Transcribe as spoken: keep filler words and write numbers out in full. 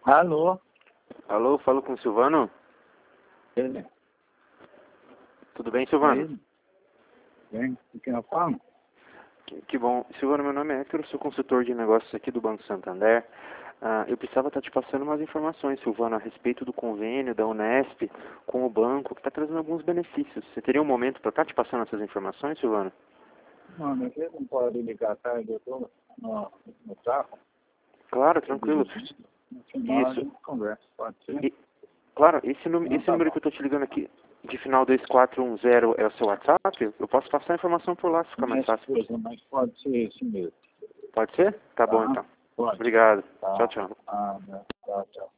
Alô? Alô, falo com o Silvano? Ele? Tudo bem, Silvano? Ele? Bem, com quem eu falo? Que, que bom. Silvano, meu nome é Héctor, sou consultor de negócios aqui do Banco Santander. Ah, eu precisava estar te passando umas informações, Silvano, a respeito do convênio da Unesp com o banco, que está trazendo alguns benefícios. Você teria um momento para estar te passando essas informações, Silvano? Não, mas ele não pode ligar à tarde, eu estou no, no carro. Claro, tranquilo. No final a Isso. gente conversa, pode ser? E, claro, esse, número, Não, esse tá número bom. que eu estou te ligando aqui, de final dois quatro um zero, é o seu WhatsApp? Eu posso passar a informação por lá, se ficar Minha mais fácil. esposa, mas pode ser esse mesmo. Pode ser? Tá bom, Tá? então. Pode. Obrigado. Tá. Tchau, tchau. Ah, né? Tá, tchau.